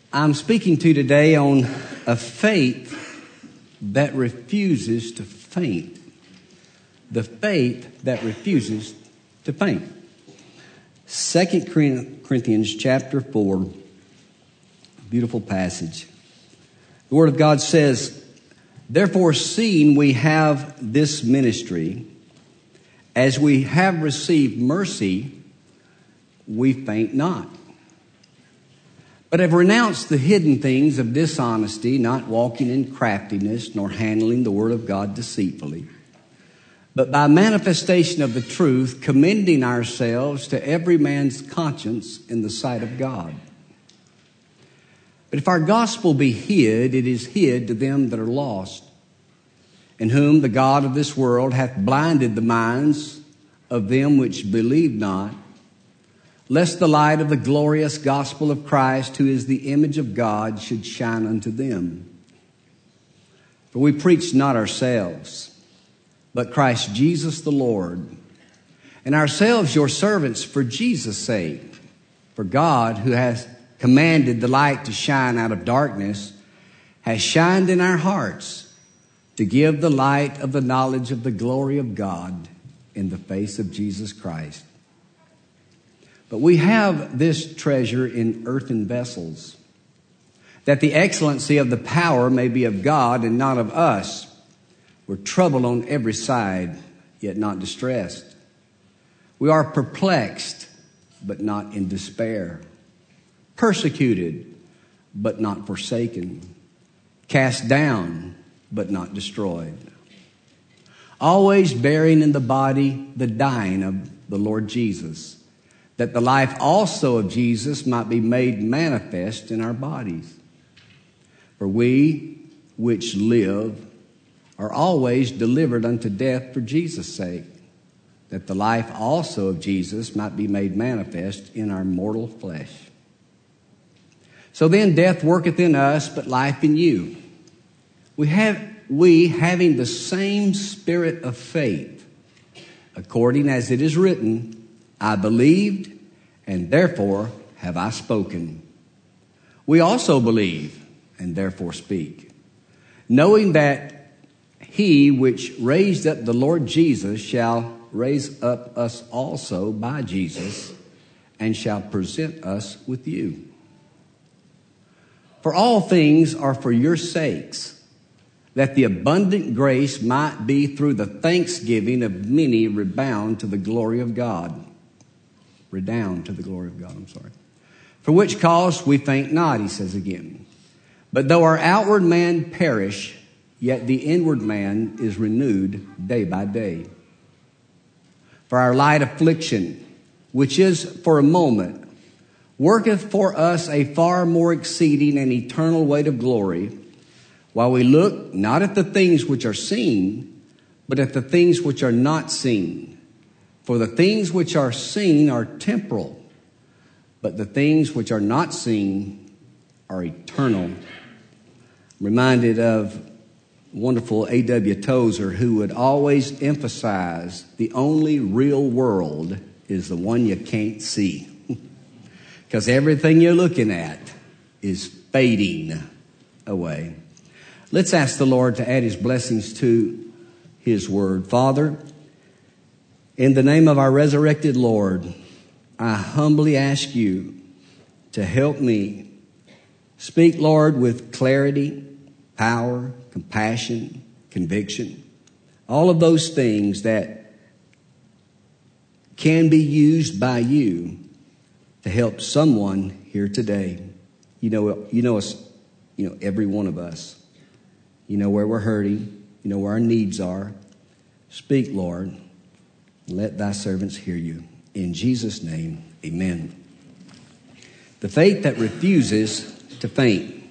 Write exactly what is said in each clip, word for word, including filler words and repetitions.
I'm speaking to you today on a faith that refuses to faint. The faith that refuses to faint. Second Corinthians chapter four, beautiful passage. The Word of God says, "Therefore, seeing we have this ministry, as we have received mercy, we faint not, but have renounced the hidden things of dishonesty, not walking in craftiness, nor handling the word of God deceitfully, but by manifestation of the truth, commending ourselves to every man's conscience in the sight of God. But if our gospel be hid, it is hid to them that are lost, in whom the God of this world hath blinded the minds of them which believe not, lest the light of the glorious gospel of Christ, who is the image of God, should shine unto them. For we preach not ourselves, but Christ Jesus the Lord, and ourselves your servants for Jesus' sake. For God, who has commanded the light to shine out of darkness, has shined in our hearts to give the light of the knowledge of the glory of God in the face of Jesus Christ. But we have this treasure in earthen vessels, that the excellency of the power may be of God and not of us. We're troubled on every side, yet not distressed. We are perplexed, but not in despair. Persecuted, but not forsaken. Cast down, but not destroyed. Always bearing in the body the dying of the Lord Jesus, that the life also of Jesus might be made manifest in our bodies. For we which live are always delivered unto death for Jesus' sake, that the life also of Jesus might be made manifest in our mortal flesh. So then death worketh in us, but life in you. We have, we having the same spirit of faith, according as it is written, I believed, and therefore have I spoken. We also believe, and therefore speak, knowing that he which raised up the Lord Jesus shall raise up us also by Jesus, and shall present us with you. For all things are for your sakes, that the abundant grace might be through the thanksgiving of many rebound to the glory of God. Redound to the glory of God, I'm sorry. For which cause we faint not, he says again. But though our outward man perish, yet the inward man is renewed day by day. For our light affliction, which is for a moment, worketh for us a far more exceeding and eternal weight of glory, while we look not at the things which are seen, but at the things which are not seen. For the things which are seen are temporal, but the things which are not seen are eternal. I'm reminded of wonderful A W Tozer, who would always emphasize the only real world is the one you can't see. Because everything you're looking at is fading away. Let's ask the Lord to add his blessings to his word. Father, in the name of our resurrected Lord, I humbly ask you to help me speak, Lord, with clarity, power, compassion, conviction, all of those things that can be used by you to help someone here today. You know, you know us, you know, every one of us. You know where we're hurting. You know where our needs are. Speak, Lord. Let thy servants hear you. In Jesus' name, amen. The faith that refuses to faint.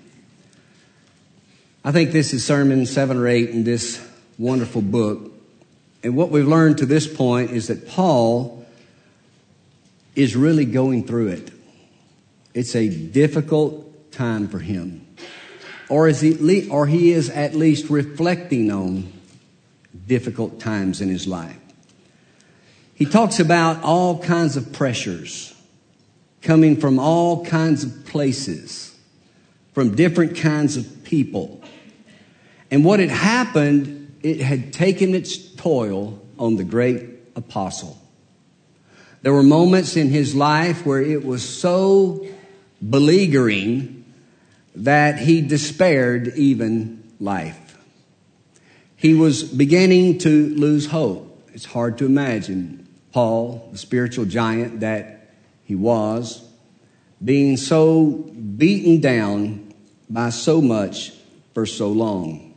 I think this is sermon seven or eight in this wonderful book. And what we've learned to this point is that Paul is really going through it. It's a difficult time for him. Or is he, or he is at least reflecting on difficult times in his life. He talks about all kinds of pressures coming from all kinds of places. from different kinds of people. And what had happened, it had taken its toll on the great apostle. There were moments in his life where it was so beleaguering that he despaired even life. He was beginning to lose hope. It's hard to imagine Paul, the spiritual giant that he was, being so beaten down by so much for so long.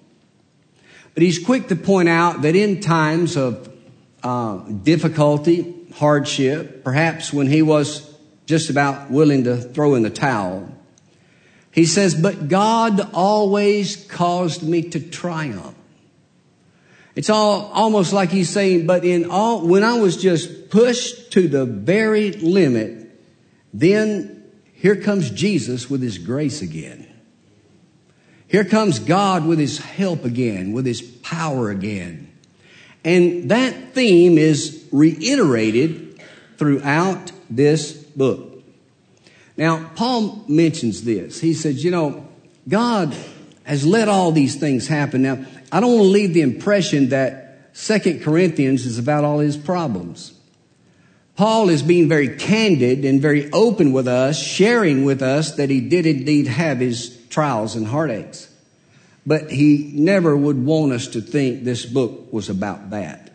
But he's quick to point out that in times of uh, difficulty, hardship, perhaps when he was just about willing to throw in the towel, he says, but God always caused me to triumph. It's all almost like he's saying, but in all, when I was just pushed to the very limit, then here comes Jesus with his grace again. Here comes God with his help again, with his power again. And that theme is reiterated throughout this book. Now, Paul mentions this. He says, you know, God has let all these things happen. Now, I don't want to leave the impression that Second Corinthians is about all his problems. Paul is being very candid and very open with us, sharing with us that he did indeed have his trials and heartaches. But he never would want us to think this book was about that.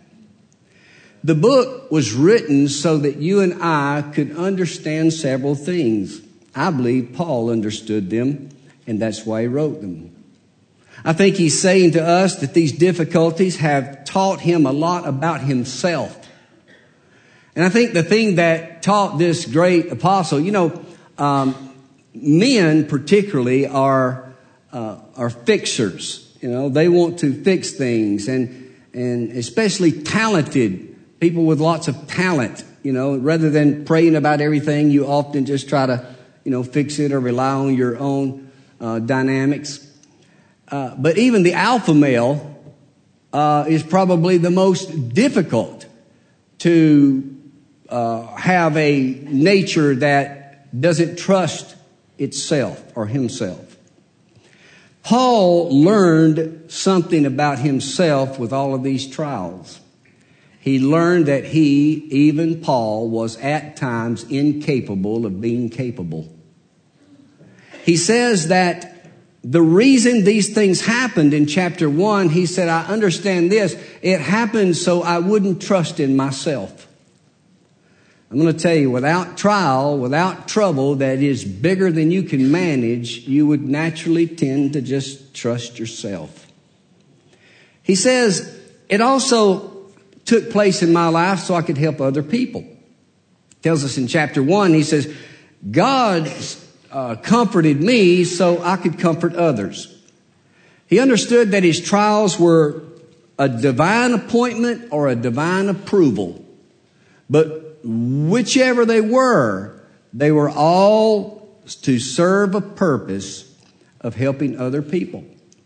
The book was written so that you and I could understand several things. I believe Paul understood them, and that's why he wrote them. I think he's saying to us that these difficulties have taught him a lot about himself. And I think the thing that taught this great apostle, you know, um, men particularly are uh, are fixers. You know, they want to fix things, and and especially talented people with lots of talent. You know, rather than praying about everything, you often just try to, you know, fix it or rely on your own uh, dynamics. Uh, but even the alpha male uh, is probably the most difficult to uh, have a nature that doesn't trust itself or himself. Paul learned something about himself with all of these trials. He learned that he, even Paul, was at times incapable of being capable. He says that the reason these things happened in chapter one, he said, I understand this. It happened so I wouldn't trust in myself. I'm going to tell you, without trial, without trouble that is bigger than you can manage, you would naturally tend to just trust yourself. He says, it also took place in my life so I could help other people. He tells us in chapter one, he says, God uh, comforted me so I could comfort others. He understood that his trials were a divine appointment or a divine approval. But whichever they were, they were all to serve a purpose of helping other people.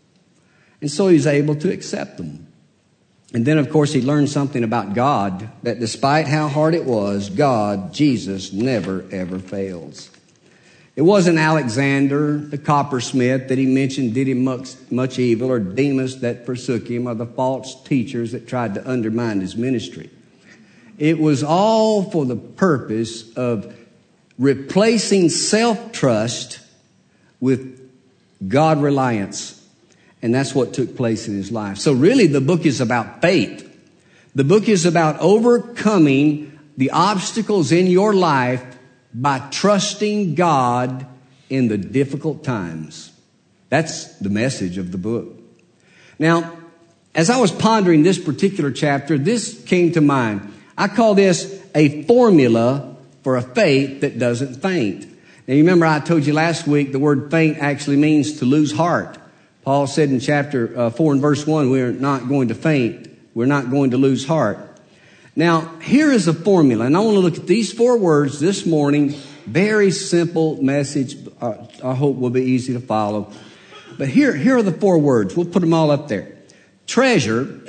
And so he's able to accept them. And then, of course, he learned something about God, that despite how hard it was, God, Jesus, never, ever fails. It wasn't Alexander, the coppersmith, that he mentioned did him much, much evil, or Demas that forsook him, or the false teachers that tried to undermine his ministry. It was all for the purpose of replacing self-trust with God-reliance. And that's what took place in his life. So really the book is about faith. The book is about overcoming the obstacles in your life by trusting God in the difficult times. That's the message of the book. Now, as I was pondering this particular chapter, this came to mind. I call this a formula for a faith that doesn't faint. Now, you remember I told you last week the word faint actually means to lose heart. Paul said in chapter uh, four and verse one, we're not going to faint. We're not going to lose heart. Now, here is a formula, and I want to look at these four words this morning. Very simple message. Uh, I hope will be easy to follow. But here, here are the four words. We'll put them all up there. Treasure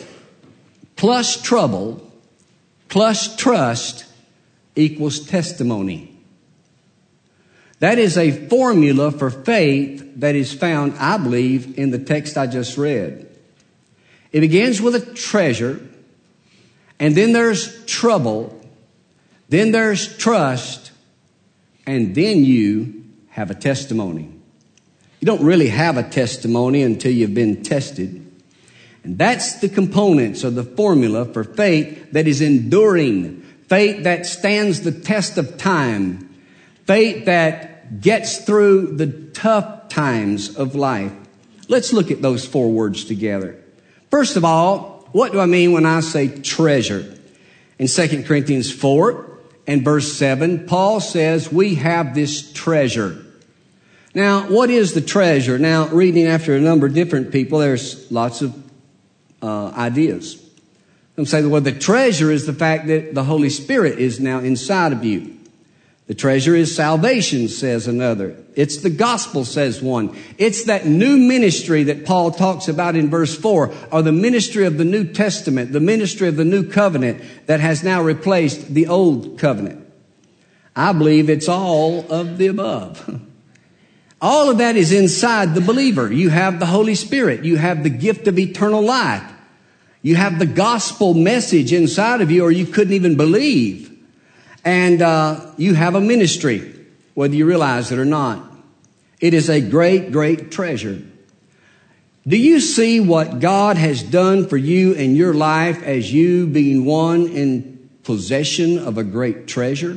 plus trouble plus trust equals testimony. That is a formula for faith that is found, I believe, in the text I just read. It begins with a treasure, and then there's trouble, then there's trust, and then you have a testimony. You don't really have a testimony until you've been tested. And that's the components of the formula for faith that is enduring, faith that stands the test of time, faith that gets through the tough times of life. Let's look at those four words together. First of all, what do I mean when I say treasure? In Second Corinthians four and verse seven, Paul says we have this treasure. Now, what is the treasure? Now, reading after a number of different people, there's lots of uh, ideas. Some say, well, the treasure is the fact that the Holy Spirit is now inside of you. The treasure is salvation, says another. It's the gospel, says one. It's that new ministry that Paul talks about in verse four, or the ministry of the New Testament, the ministry of the new covenant that has now replaced the old covenant. I believe it's all of the above. All of that is inside the believer. You have the Holy Spirit. You have the gift of eternal life. You have the gospel message inside of you, or you couldn't even believe. And uh, you have a ministry, whether you realize it or not. It is a great, great treasure. Do you see what God has done for you in your life as you being one in possession of a great treasure?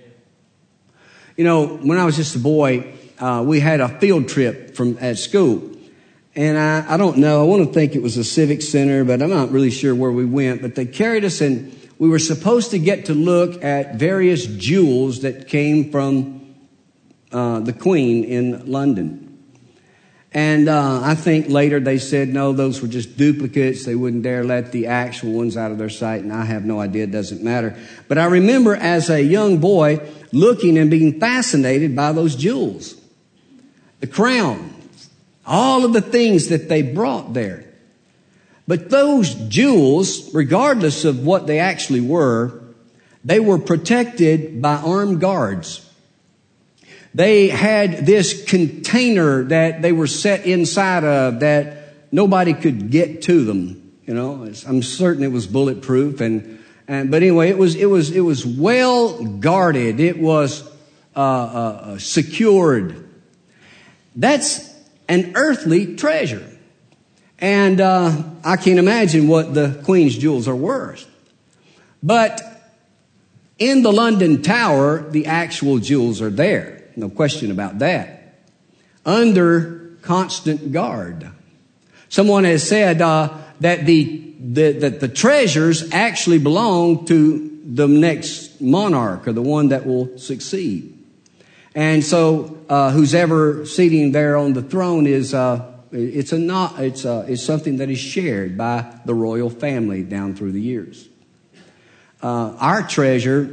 You know, when I was just a boy, uh, we had a field trip from at school. And I, I don't know, I want to think it was a civic center, but I'm not really sure where we went. But they carried us and we were supposed to get to look at various jewels that came from uh, the Queen in London. And uh, I think later they said, no, those were just duplicates. They wouldn't dare let the actual ones out of their sight. And I have no idea. It doesn't matter. But I remember as a young boy looking and being fascinated by those jewels. The crown, all of the things that they brought there. But those jewels, regardless of what they actually were, they were protected by armed guards. They had this container that they were set inside of that nobody could get to them. You know, I'm certain it was bulletproof, and, and but anyway, it was it was it was well guarded. It was uh, uh, secured. That's an earthly treasure. And uh, I can't imagine what the Queen's jewels are worth. But in the London Tower, the actual jewels are there. No question about that. Under constant guard. Someone has said uh, that the, the that the treasures actually belong to the next monarch, or the one that will succeed. And so uh, who's ever sitting there on the throne is... Uh, It's a not. It's a, it's something that is shared by the royal family down through the years. Uh, our treasure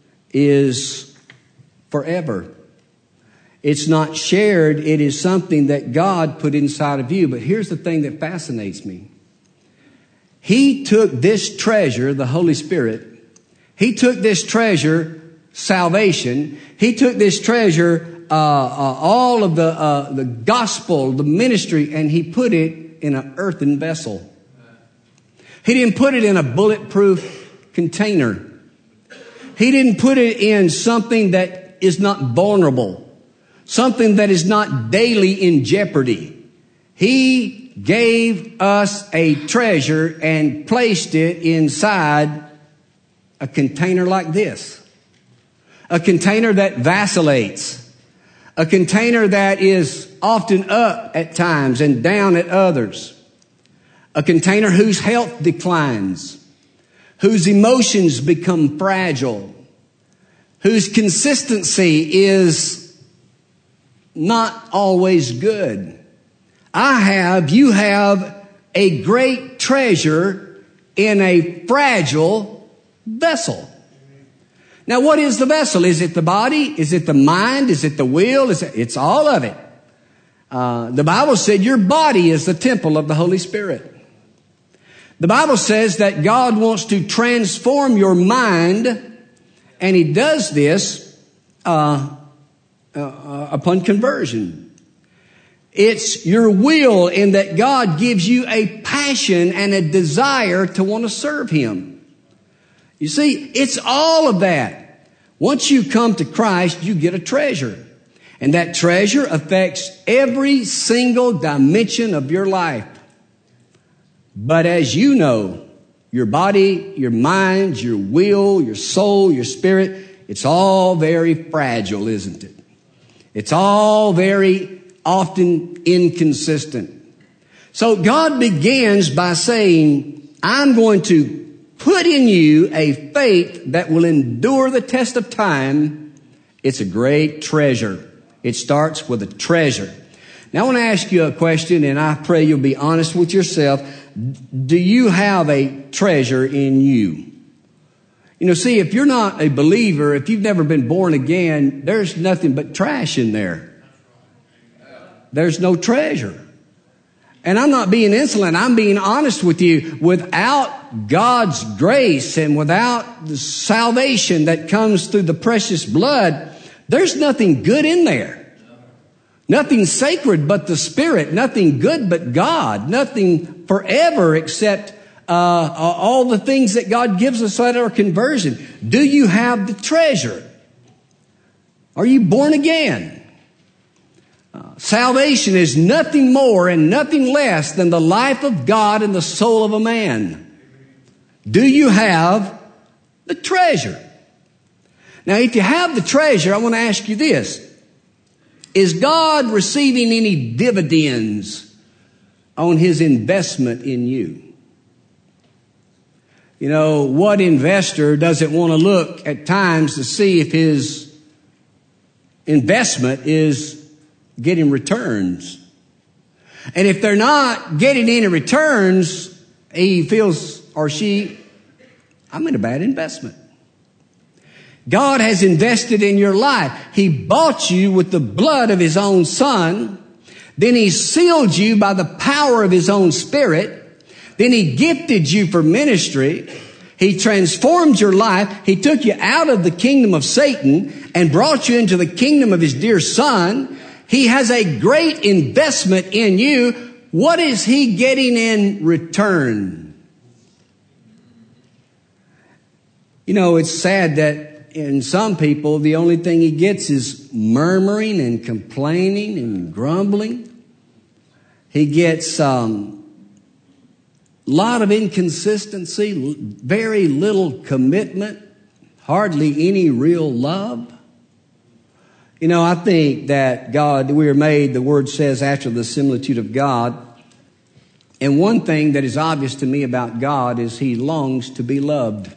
is forever. It's not shared. It is something that God put inside of you. But here's the thing that fascinates me. He took this treasure, the Holy Spirit. He took this treasure, salvation. He took this treasure. Uh, uh, all of the uh, the gospel, the ministry, and he put it in an earthen vessel. He didn't put it in a bulletproof container. He didn't put it in something that is not vulnerable, something that is not daily in jeopardy. He gave us a treasure and placed it inside a container like this, a container that vacillates. A container that is often up at times and down at others. A container whose health declines. Whose emotions become fragile. Whose consistency is not always good. I have, you have a great treasure in a fragile vessel. Now, what is the vessel? Is it the body? Is it the mind? Is it the will? Is it, it's all of it. Uh, the Bible said your body is the temple of the Holy Spirit. The Bible says that God wants to transform your mind, and He does this uh, uh, upon conversion. It's your will in that God gives you a passion and a desire to want to serve Him. You see, it's all of that. Once you come to Christ, you get a treasure. And that treasure affects every single dimension of your life. But as you know, your body, your mind, your will, your soul, your spirit, it's all very fragile, isn't it? It's all very often inconsistent. So God begins by saying, I'm going to put in you a faith that will endure the test of time. It's a great treasure. It starts with a treasure. Now I want to ask you a question, and I pray you'll be honest with yourself. Do you have a treasure in you? You know, see, if you're not a believer, if you've never been born again, there's nothing but trash in there. There's no treasure. And I'm not being insolent. I'm being honest with you. Without God's grace and without the salvation that comes through the precious blood, there's nothing good in there. Nothing sacred but the Spirit. Nothing good but God. Nothing forever except uh, all the things that God gives us at our conversion. Do you have the treasure? Are you born again? Uh, salvation is nothing more and nothing less than the life of God in the soul of a man. Do you have the treasure? Now, if you have the treasure, I want to ask you this. Is God receiving any dividends on His investment in you? You know, what investor doesn't want to look at times to see if his investment is getting returns? And if they're not getting any returns, he feels, or she, I'm in a bad investment. God has invested in your life. He bought you with the blood of His own Son. Then He sealed you by the power of His own Spirit. Then He gifted you for ministry. He transformed your life. He took you out of the kingdom of Satan and brought you into the kingdom of His dear Son. He has a great investment in you. What is He getting in return? You know, it's sad that in some people, the only thing he gets is murmuring and complaining and grumbling. He gets a um, lot of inconsistency, very little commitment, hardly any real love. You know, I think that God, we are made, the Word says, after the similitude of God. And one thing that is obvious to me about God is He longs to be loved.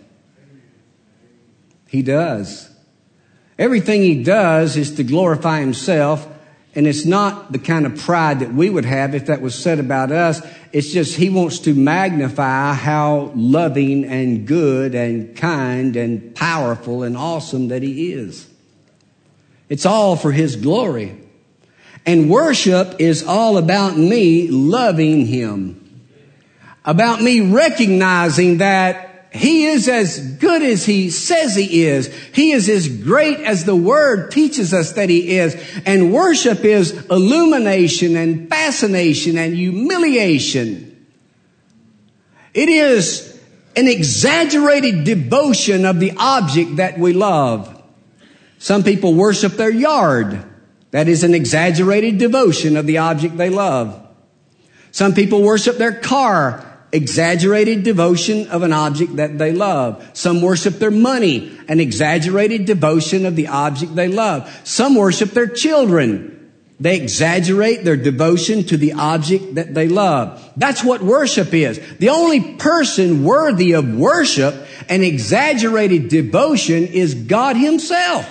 He does. Everything He does is to glorify Himself, and it's not the kind of pride that we would have if that was said about us. It's just He wants to magnify how loving and good and kind and powerful and awesome that He is. It's all for His glory. And worship is all about me loving Him, about me recognizing that He is as good as He says He is. He is as great as the Word teaches us that He is. And worship is illumination and fascination and humiliation. It is an exaggerated devotion of the object that we love. Some people worship their yard. That is an exaggerated devotion of the object they love. Some people worship their car. Exaggerated devotion of an object that they love. Some worship their money, an exaggerated devotion of the object they love. Some worship their children. They exaggerate their devotion to the object that they love. That's what worship is. The only person worthy of worship and exaggerated devotion is God Himself.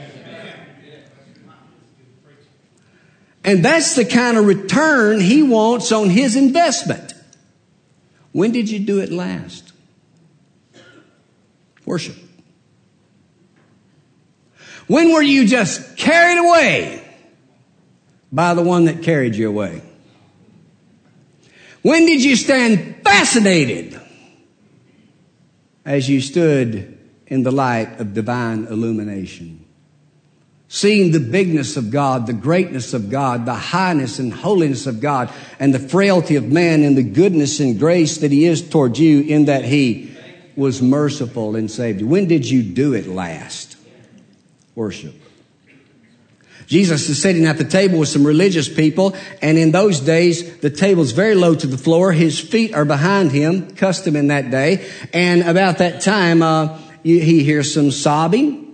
And that's the kind of return He wants on His investment. When did you do it last? Worship. When were you just carried away by the one that carried you away? When did you stand fascinated as you stood in the light of divine illumination? seeing the bigness of God, the greatness of God, the highness and holiness of God, and the frailty of man, and the goodness and grace that He is toward you, in that He was merciful and saved you. When did you do it last? Worship. Jesus is sitting at the table with some religious people, and in those days, the table's very low to the floor. His feet are behind him, custom in that day. And about that time, uh, he hears some sobbing.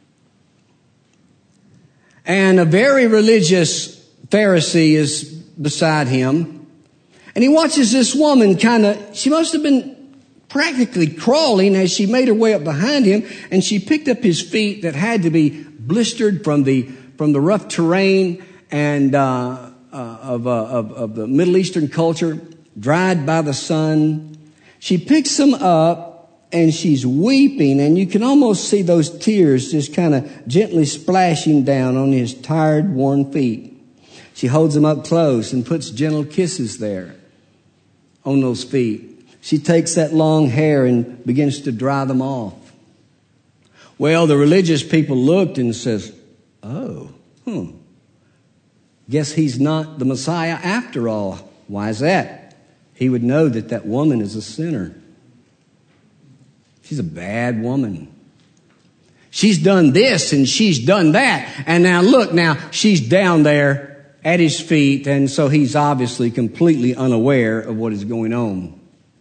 And a very religious Pharisee is beside him. And he watches this woman kind of, she must have been practically crawling as she made her way up behind him. And she picked up his feet that had to be blistered from the from the rough terrain and uh, uh, of, uh, of, of the Middle Eastern culture, dried by the sun. She picks them up. And she's weeping, and you can almost see those tears just kind of gently splashing down on his tired, worn feet. She holds them up close and puts gentle kisses there on those feet. She takes that long hair and begins to dry them off. Well, the religious people looked and says, oh, hmm, guess he's not the Messiah after all. Why is that? He would know that that woman is a sinner. She's a bad woman. She's done this and she's done that. And now look, now she's down there at his feet. And so he's obviously completely unaware of what is going on.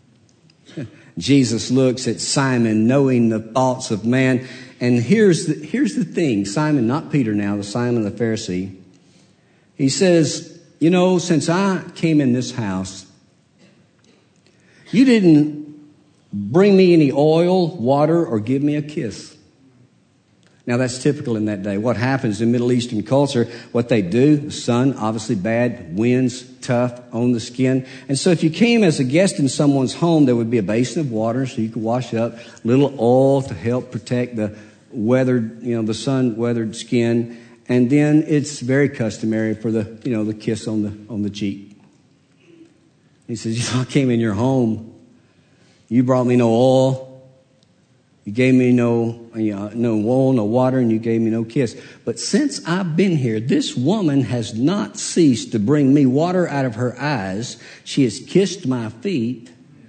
Jesus looks at Simon, knowing the thoughts of man. And here's the, here's the thing. Simon, not Peter now, the Simon the Pharisee. He says, you know, since I came in this house, you didn't bring me any oil, water, or give me a kiss. Now, that's typical in that day. What happens in Middle Eastern culture, what they do, the sun, obviously bad, winds, tough on the skin. And so if you came as a guest in someone's home, there would be a basin of water so you could wash up, little oil to help protect the weathered, you know, the sun-weathered skin. And then it's very customary for the, you know, the kiss on the on the cheek. He says, you know, I came in your home. You brought me no oil. You gave me no, you know, no oil, no water, and you gave me no kiss. But since I've been here, this woman has not ceased to bring me water out of her eyes. She has kissed my feet.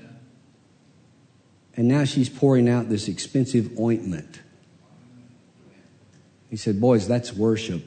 And now she's pouring out this expensive ointment. He said, boys, that's worship.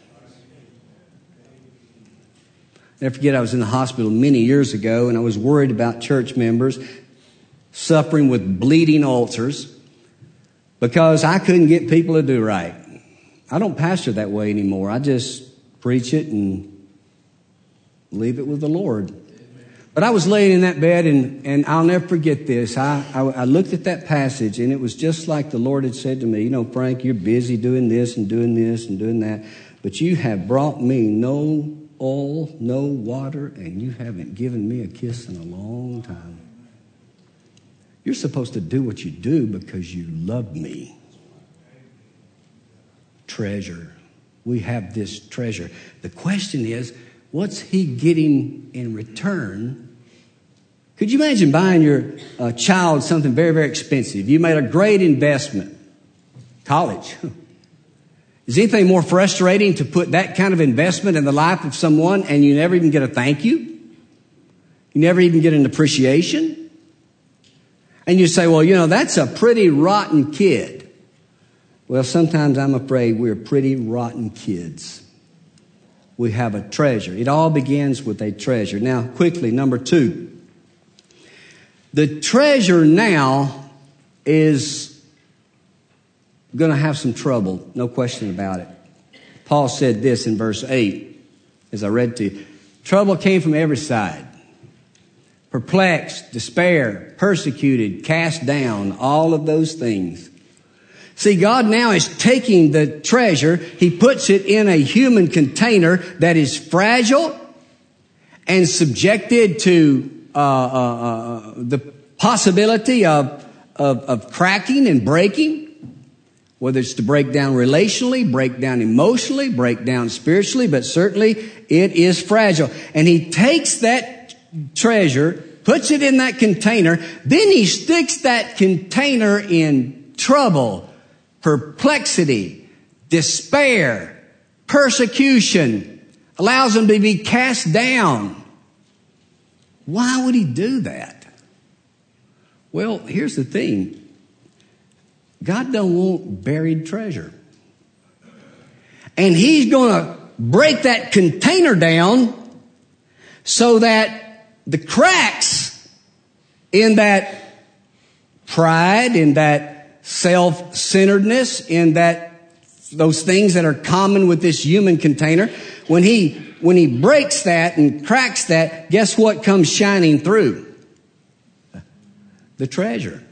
Never forget, I was in the hospital many years ago, and I was worried about church members suffering with bleeding ulcers because I couldn't get people to do right. I don't pastor that way anymore. I just preach it and leave it with the Lord. But I was laying in that bed, and, and I'll never forget this. I, I, I looked at that passage, and it was just like the Lord had said to me, you know, Frank, you're busy doing this and doing this and doing that, but you have brought me no oil, no water, and you haven't given me a kiss in a long time. You're supposed to do what you do because you love me. Treasure. We have this treasure. The question is, what's he getting in return? Could you imagine buying your uh, child something very, very expensive? You made a great investment. College. Is anything more frustrating to put that kind of investment in the life of someone and you never even get a thank you? You never even get an appreciation? And you say, well, you know, that's a pretty rotten kid. Well, sometimes I'm afraid we're pretty rotten kids. We have a treasure. It all begins with a treasure. Now, quickly, number two. The treasure now is going to have some trouble. No question about it. Paul said this in verse eight, as I read to you. Trouble came from every side. Perplexed, despair, persecuted, cast down, all of those things. See, God now is taking the treasure. He puts it in a human container that is fragile and subjected to uh, uh, uh, the possibility of, of, of cracking and breaking, whether it's to break down relationally, break down emotionally, break down spiritually, but certainly it is fragile. And He takes that treasure, puts it in that container, then He sticks that container in trouble, perplexity, despair, persecution, allows them to be cast down. Why would he do that? Well, here's the thing. God don't want buried treasure. And he's going to break that container down so that the cracks in that pride, in that self-centeredness, in that those things that are common with this human container, when he when he breaks that and cracks that, guess what comes shining through? The treasure.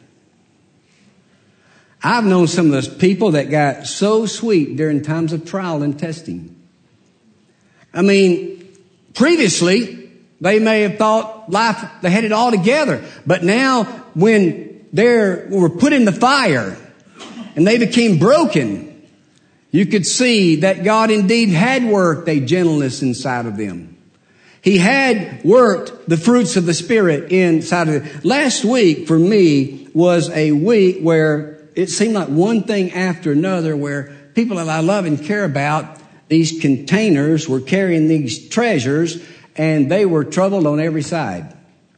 I've known some of those people that got so sweet during times of trial and testing. I mean, previously, they may have thought life, they had it all together. But now, when they were put in the fire and they became broken, you could see that God indeed had worked a gentleness inside of them. He had worked the fruits of the Spirit inside of them. Last week, for me, was a week where it seemed like one thing after another, where people that I love and care about, these containers were carrying these treasures, and they were troubled on every side.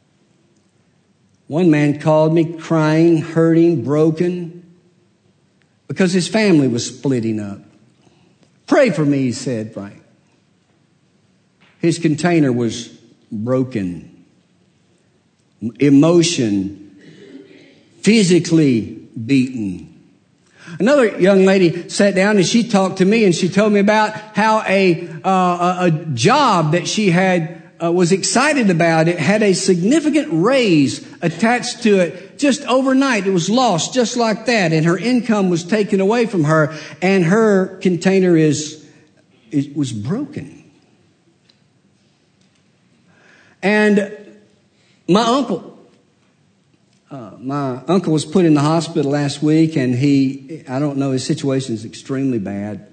One man called me crying, hurting, broken, because his family was splitting up. Pray for me, he said, Frank. His container was broken. Emotion, physically beaten. Another young lady sat down and she talked to me and she told me about how a uh, a job that she had uh, was excited about. It had a significant raise attached to it just overnight. It was lost just like that, and her income was taken away from her, and her container is it was broken. And my uncle. Uh, my uncle was put in the hospital last week, and he, I don't know, his situation is extremely bad.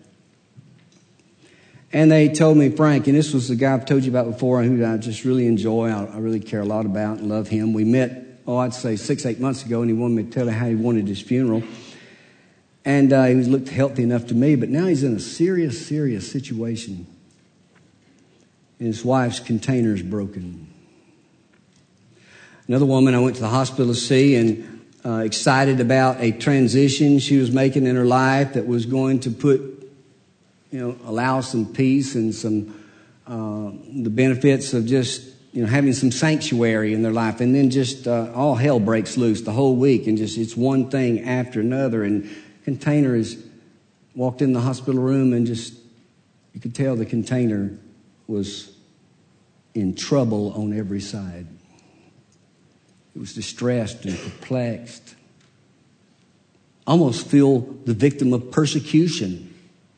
And they told me, Frank, and this was the guy I've told you about before, who I just really enjoy, I, I really care a lot about and love him. We met, oh, I'd say six, eight months ago, and he wanted me to tell him how he wanted his funeral. And uh, he looked healthy enough to me, but now he's in a serious, serious situation. And his wife's container is broken. Another woman I went to the hospital to see, and uh, excited about a transition she was making in her life that was going to put, you know, allow some peace and some uh, the benefits of just, you know, having some sanctuary in their life. And then just uh, all hell breaks loose the whole week, and just it's one thing after another. And container is walked in the hospital room, and just you could tell the container was in trouble on every side. It was distressed and perplexed. Almost feel the victim of persecution.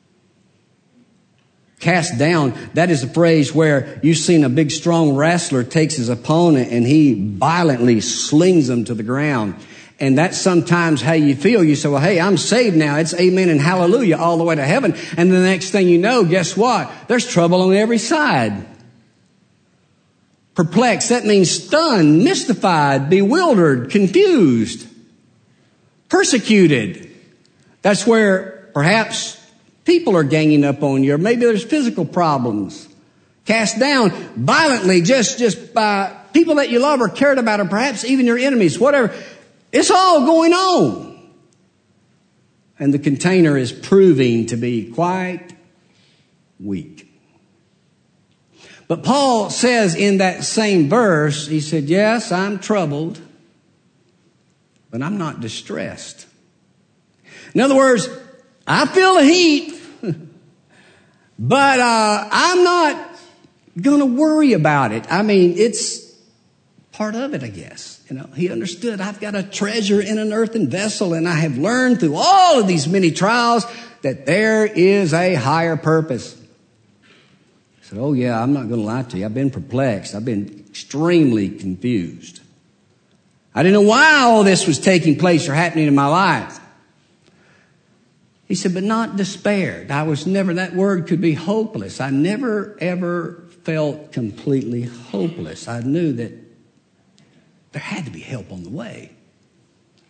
Cast down, that is a phrase where you've seen a big strong wrestler takes his opponent and he violently slings them to the ground. And that's sometimes how you feel. You say, well, hey, I'm saved now. It's amen and hallelujah all the way to heaven. And the next thing you know, guess what? There's trouble on every side. Perplexed, that means stunned, mystified, bewildered, confused, persecuted. That's where perhaps people are ganging up on you, or maybe there's physical problems. Cast down violently, just, just by people that you love or cared about, or perhaps even your enemies, whatever. It's all going on. And the container is proving to be quite weak. But Paul says in that same verse, he said, yes, I'm troubled, but I'm not distressed. In other words, I feel the heat, but uh, I'm not going to worry about it. I mean, it's part of it, I guess. You know, he understood I've got a treasure in an earthen vessel, and I have learned through all of these many trials that there is a higher purpose. I said, oh yeah, I'm not going to lie to you. I've been perplexed. I've been extremely confused. I didn't know why all this was taking place or happening in my life. He said, but not despaired. I was never, that word could be hopeless. I never ever felt completely hopeless. I knew that there had to be help on the way.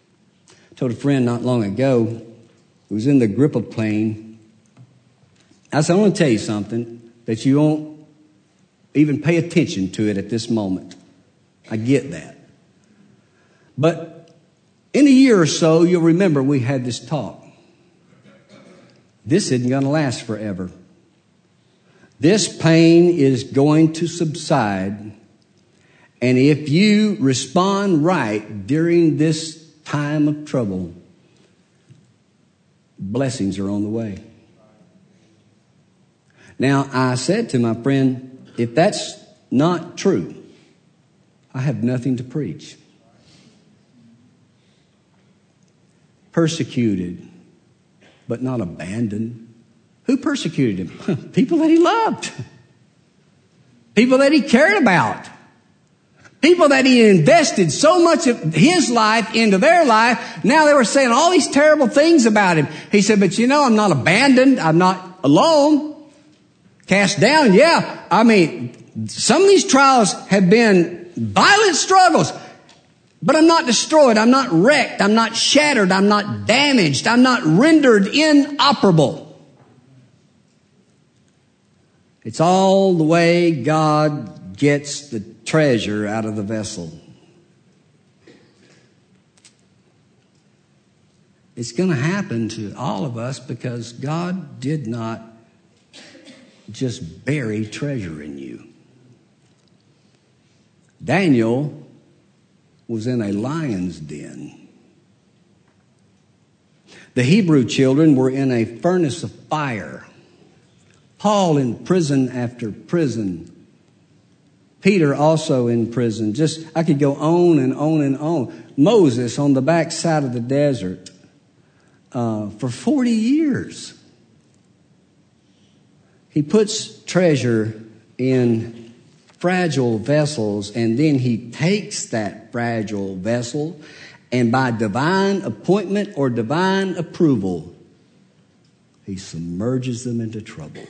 I told a friend not long ago, who was in the Agrippa plane, I said, I want to tell you something that you won't even pay attention to it at this moment. I get that. But in a year or so, you'll remember we had this talk. This isn't going to last forever. This pain is going to subside. And if you respond right during this time of trouble, blessings are on the way. Now, I said to my friend, if that's not true, I have nothing to preach. Persecuted, but not abandoned. Who persecuted him? People that he loved. People that he cared about. People that he invested so much of his life into their life. Now they were saying all these terrible things about him. He said, but you know, I'm not abandoned. I'm not alone. Cast down. Yeah. I mean, some of these trials have been violent struggles. But I'm not destroyed. I'm not wrecked. I'm not shattered. I'm not damaged. I'm not rendered inoperable. It's all the way God gets the treasure out of the vessel. It's going to happen to all of us because God did not just bury treasure in you. Daniel was in a lion's den. The Hebrew children were in a furnace of fire. Paul in prison after prison. Peter also in prison. Just, I could go on and on and on. Moses on the backside of the desert uh, for forty years. He puts treasure in fragile vessels, and then he takes that fragile vessel, and by divine appointment or divine approval, he submerges them into trouble.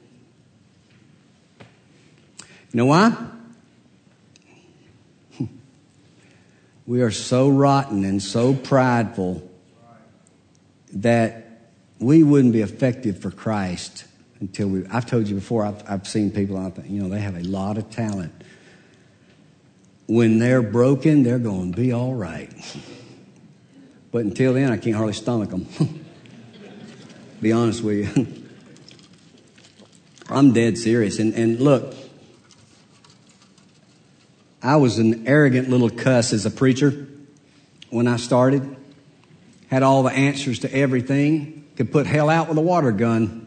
You know why? We are so rotten and so prideful that we wouldn't be effective for Christ until we, I've told you before, I've, I've seen people, I think, you know, they have a lot of talent. When they're broken, they're going to be all right. But until then, I can't hardly stomach them. Be honest with you. I'm dead serious. And, and look, I was an arrogant little cuss as a preacher when I started. Had all the answers to everything. Could put hell out with a water gun.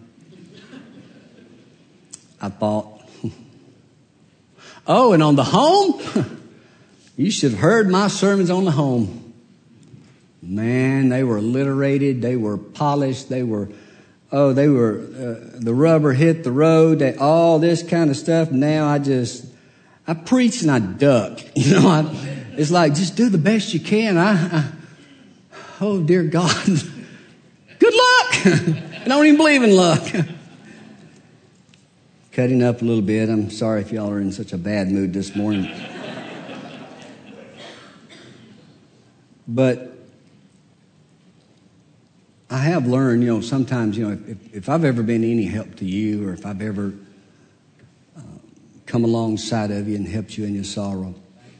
I thought, oh, and on the home? You should have heard my sermons on the home. Man, they were alliterated. They were polished. They were, oh, they were, uh, the rubber hit the road. They, all this kind of stuff. Now I just, I preach and I duck. You know, I, it's like, just do the best you can. I, I oh, dear God. Good luck. I don't even believe in luck. Cutting up a little bit. I'm sorry if y'all are in such a bad mood this morning. But I have learned, you know, sometimes, you know, if, if I've ever been any help to you, or if I've ever uh, come alongside of you and helped you in your sorrow,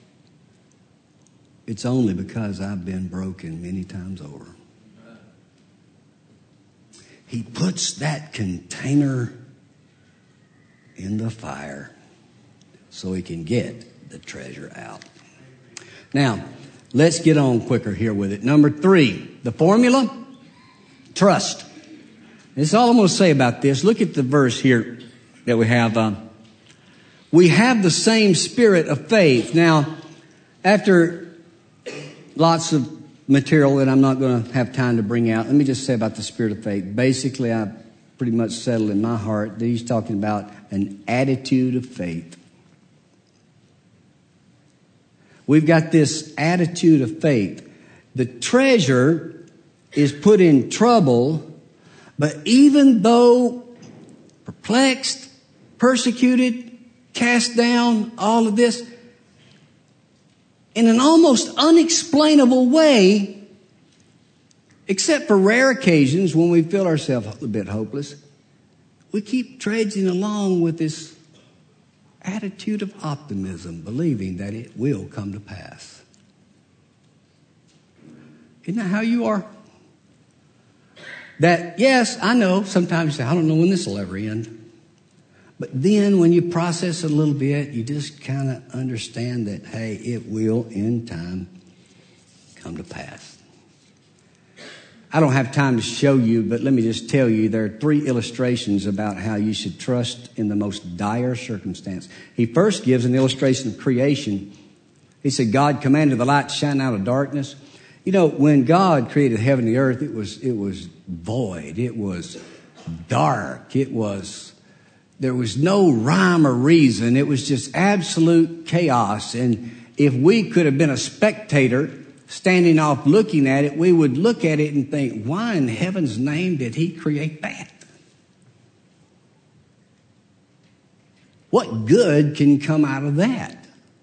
it's only because I've been broken many times over. He puts that container in the fire so he can get the treasure out. Now, let's get on quicker here with it. Number three, the formula, trust. That's all I'm going to say about this. Look at the verse here that we have. Uh, we have the same spirit of faith. Now, after lots of material that I'm not going to have time to bring out, let me just say about the spirit of faith. Basically, I pretty much settled in my heart that he's talking about an attitude of faith. We've got this attitude of faith. The treasure is put in trouble, but even though perplexed, persecuted, cast down, all of this, in an almost unexplainable way, except for rare occasions when we feel ourselves a bit hopeless, we keep trudging along with this attitude of optimism, believing that it will come to pass. Isn't that how you are? That, yes, I know, sometimes you say, I don't know when this will ever end. But then when you process it a little bit, you just kind of understand that, hey, it will in time come to pass. I don't have time to show you, but let me just tell you, there are three illustrations about how you should trust in the most dire circumstance. He first gives an illustration of creation. He said, God commanded the light to shine out of darkness. You know, when God created heaven and the earth, it was, it was void. It was dark. It was, there was no rhyme or reason. It was just absolute chaos. And if we could have been a spectator standing off looking at it, we would look at it and think, why in heaven's name did he create that? What good can come out of that?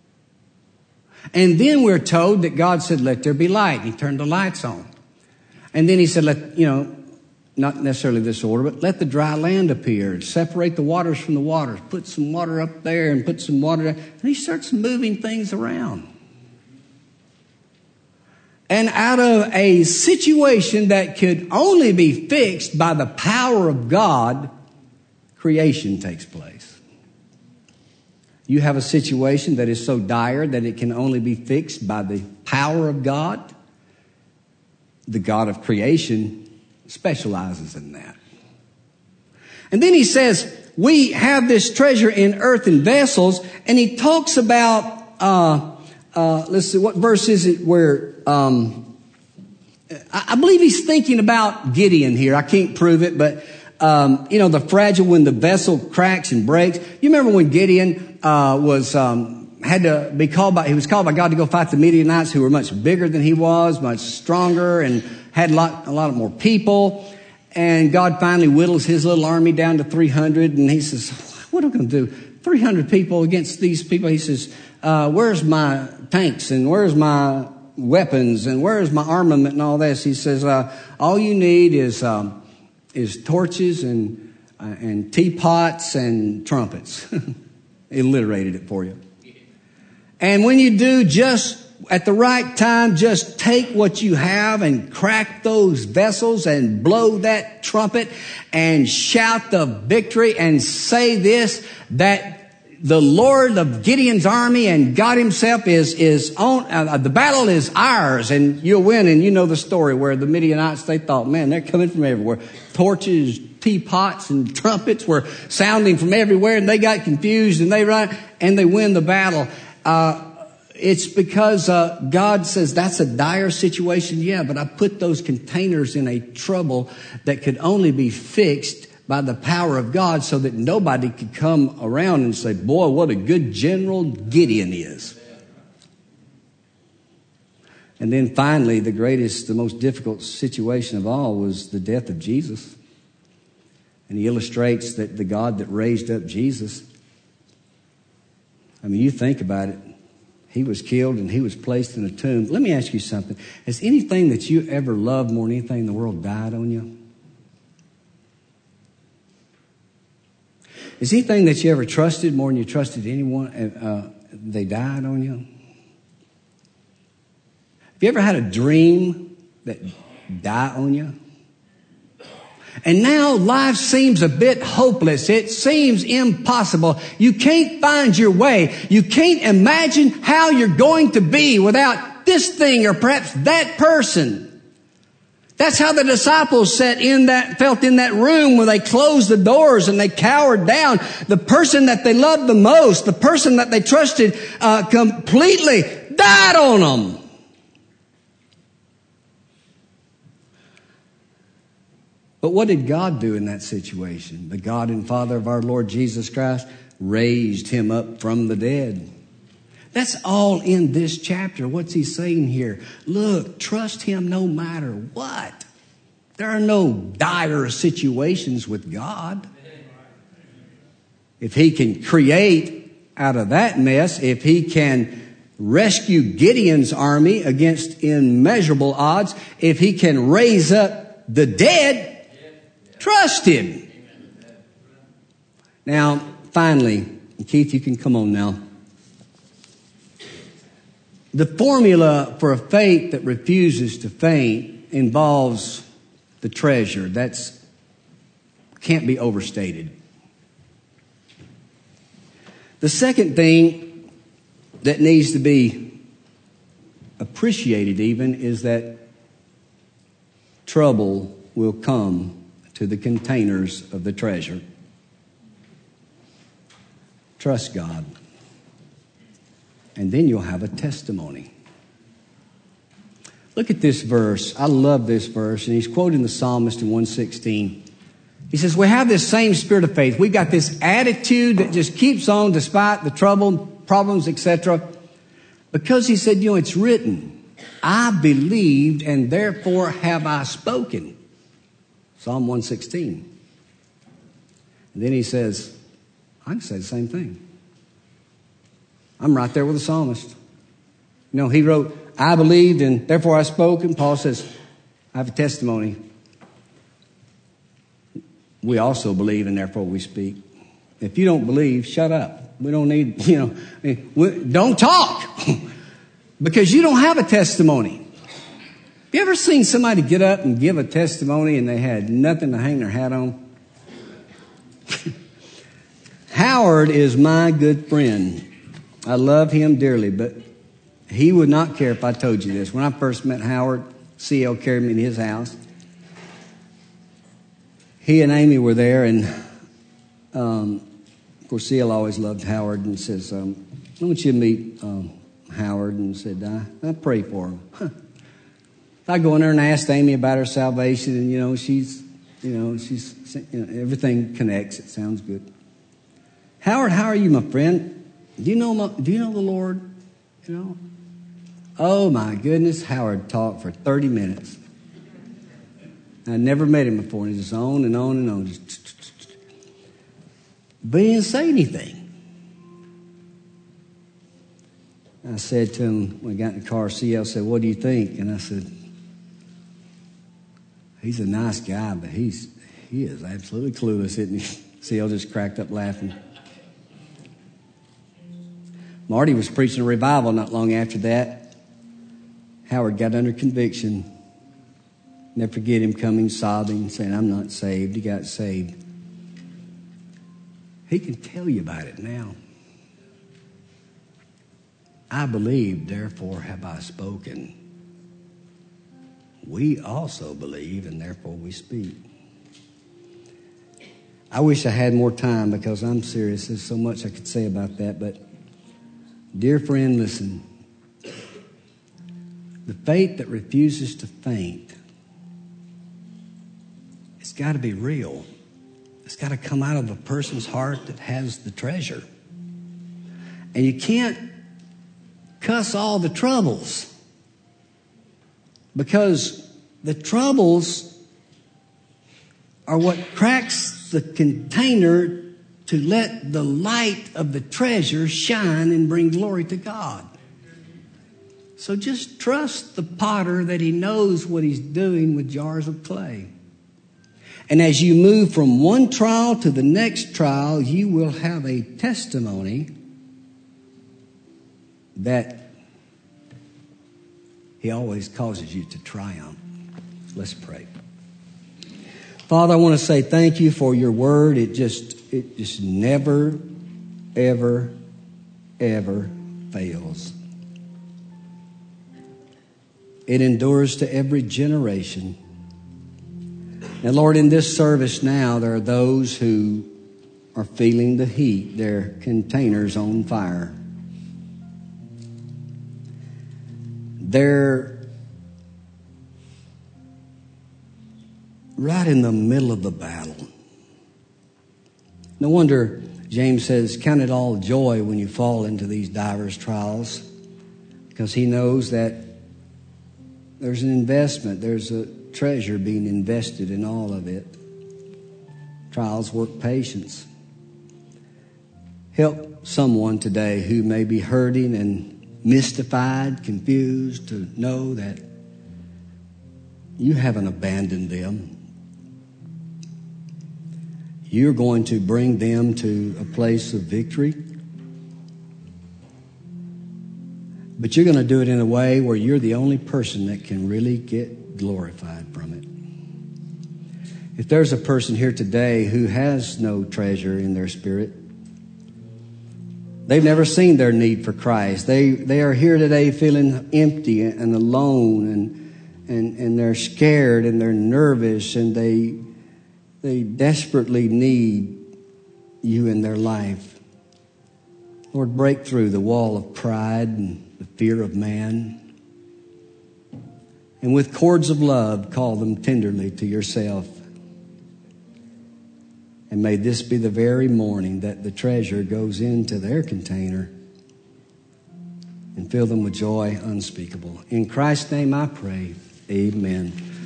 And then we're told that God said, let there be light. He turned the lights on. And then he said, let, you know, not necessarily this order, but let the dry land appear. Separate the waters from the waters. Put some water up there and put some water there. And he starts moving things around. And out of a situation that could only be fixed by the power of God, creation takes place. You have a situation that is so dire that it can only be fixed by the power of God. The God of creation specializes in that. And then he says, we have this treasure in earthen vessels. And he talks about, uh, uh, let's see, what verse is it where, um, I, I believe he's thinking about Gideon here. I can't prove it, but, um, you know, the fragile when the vessel cracks and breaks. You remember when Gideon, uh, was, um, had to be called by, he was called by God to go fight the Midianites who were much bigger than he was, much stronger, and had a lot, a lot more people. And God finally whittles his little army down to three hundred. And he says, what are we going to do? three hundred people against these people. He says, uh, where's my tanks and where's my weapons and where's my armament and all this? He says, uh, all you need is, um, is torches and, uh, and teapots and trumpets. Alliterated it for you. And when you do, just at the right time, just take what you have and crack those vessels and blow that trumpet and shout the victory and say this, that the Lord of Gideon's army and God himself is, is on, uh, the battle is ours and you'll win. And you know the story where the Midianites, they thought, man, they're coming from everywhere. Torches, teapots and trumpets were sounding from everywhere and they got confused and they run and they win the battle. Uh, It's because uh, God says that's a dire situation. Yeah, but I put those containers in a trouble that could only be fixed by the power of God so that nobody could come around and say, boy, what a good general Gideon is. And then finally, the greatest, the most difficult situation of all was the death of Jesus. And he illustrates that the God that raised up Jesus, I mean, you think about it. He was killed and he was placed in a tomb. Let me ask you something. Has anything that you ever loved more than anything in the world died on you? Is anything that you ever trusted more than you trusted anyone, uh, they died on you? Have you ever had a dream that died on you? And now life seems a bit hopeless. It seems impossible. You can't find your way. You can't imagine how you're going to be without this thing or perhaps that person. That's how the disciples sat in that, felt in that room where they closed the doors and they cowered down. The person that they loved the most, the person that they trusted uh, completely died on them. But what did God do in that situation? The God and Father of our Lord Jesus Christ raised him up from the dead. That's all in this chapter. What's he saying here? Look, trust him no matter what. There are no dire situations with God. If he can create out of that mess, if he can rescue Gideon's army against immeasurable odds, if he can raise up the dead, trust him. Now, finally, Keith, you can come on now. The formula for a faith that refuses to faint involves the treasure. That's can't be overstated. The second thing that needs to be appreciated even is that trouble will come to the containers of the treasure. Trust God. And then you'll have a testimony. Look at this verse. I love this verse. And he's quoting the psalmist in one sixteen. He says, we have this same spirit of faith. We've got this attitude that just keeps on despite the trouble, problems, et cetera. Because he said, you know, it's written, I believed and therefore have I spoken. Psalm one sixteen. And then he says, I can say the same thing. I'm right there with the psalmist. You know, he wrote, I believed and therefore I spoke. And Paul says, I have a testimony. We also believe and therefore we speak. If you don't believe, shut up. We don't need, you know, I mean, we, don't talk because you don't have a testimony. Have you ever seen somebody get up and give a testimony and they had nothing to hang their hat on? Howard is my good friend. I love him dearly, but he would not care if I told you this. When I first met Howard, C L carried me to his house. He and Amy were there, and um, of course, C L always loved Howard and says, um, I want you to meet um, Howard, and said, I, I pray for him. Huh. I go in there and ask Amy about her salvation, and, you know, she's, you know, she's, you know, everything connects. It sounds good. Howard, how are you, my friend? Do you know, my, do you know the Lord? You know? Oh, my goodness. Howard talked for thirty minutes. I never met him before. And he just on and on and on. Just, but he didn't say anything. I said to him, when we got in the car, C L said, what do you think? And I said, he's a nice guy, but he's he is absolutely clueless, isn't he? C L just cracked up laughing. Marty was preaching a revival not long after that. Howard got under conviction. Never forget him coming sobbing, saying, I'm not saved. He got saved. He can tell you about it now. I believe, therefore have I spoken. We also believe, and therefore we speak. I wish I had more time because I'm serious. There's so much I could say about that. But, dear friend, listen. The faith that refuses to faint, it's got to be real. It's got to come out of a person's heart that has the treasure. And you can't cuss all the troubles, because the troubles are what cracks the container to let the light of the treasure shine and bring glory to God. So just trust the potter that he knows what he's doing with jars of clay. And as you move from one trial to the next trial, you will have a testimony that he always causes you to triumph. Let's pray. Father, I want to say thank you for your word. It just, it just never, ever, ever fails. It endures to every generation. And Lord, in this service now, there are those who are feeling the heat, their containers on fire. They're right in the middle of the battle. No wonder James says, count it all joy when you fall into these diverse trials, because he knows that there's an investment, there's a treasure being invested in all of it. Trials work patience. Help someone today who may be hurting and mystified, confused, to know that you haven't abandoned them. you're going to bring them to a place of victory. But you're going to do it in a way where you're the only person that can really get glorified from it. If there's a person here today who has no treasure in their spirit, they've never seen their need for Christ. They they are here today feeling empty and alone, and and and they're scared and they're nervous, and they they desperately need you in their life. Lord, break through the wall of pride and the fear of man, and with cords of love, call them tenderly to yourself. And may this be the very morning that the treasure goes into their container and fill them with joy unspeakable. In Christ's name I pray, amen.